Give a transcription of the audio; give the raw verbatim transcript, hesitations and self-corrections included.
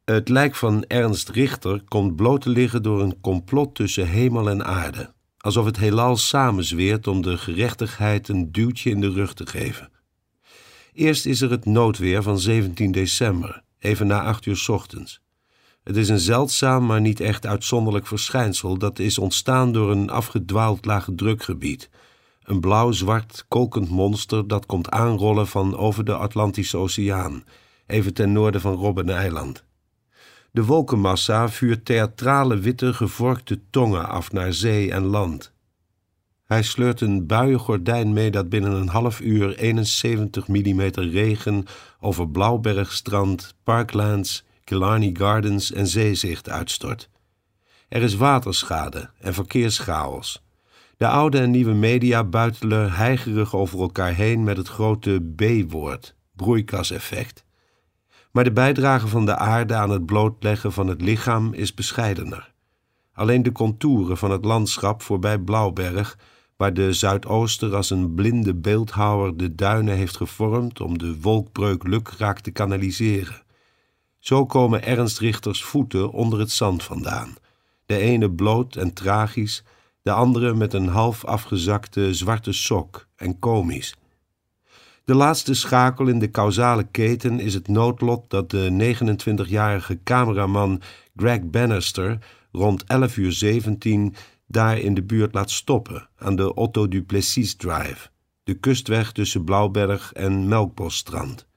Het lijk van Ernst Richter komt bloot te liggen door een complot tussen hemel en aarde. Alsof het heelal samenzweert om de gerechtigheid een duwtje in de rug te geven. Eerst is er het noodweer van zeventien december, even na acht uur 's ochtends. Het is een zeldzaam, maar niet echt uitzonderlijk verschijnsel dat is ontstaan door een afgedwaald lagedrukgebied. Een blauw-zwart kolkend monster dat komt aanrollen van over de Atlantische Oceaan, even ten noorden van Robben-eiland. De wolkenmassa vuurt theatrale witte gevorkte tongen af naar zee en land. Hij sleurt een buiengordijn mee dat binnen een half uur eenenzeventig millimeter regen over Blauwbergstrand, Parklands, Killarney Gardens en zeezicht uitstort. Er is waterschade en verkeerschaos. De oude en nieuwe media buitelen heigerig over elkaar heen met het grote B-woord, broeikaseffect. Maar de bijdrage van de aarde aan het blootleggen van het lichaam is bescheidener. Alleen de contouren van het landschap voorbij Blauwberg, waar de Zuidooster als een blinde beeldhouwer de duinen heeft gevormd om de wolkbreuk lukraak te kanaliseren. Zo komen Ernst Richters voeten onder het zand vandaan, de ene bloot en tragisch, de andere met een half afgezakte zwarte sok en komisch. De laatste schakel in de causale keten is het noodlot dat de negenentwintigjarige cameraman Greg Bannister rond elf uur zeventien daar in de buurt laat stoppen aan de Otto du Plessis Drive, de kustweg tussen Blauwberg en Melkbosstrand.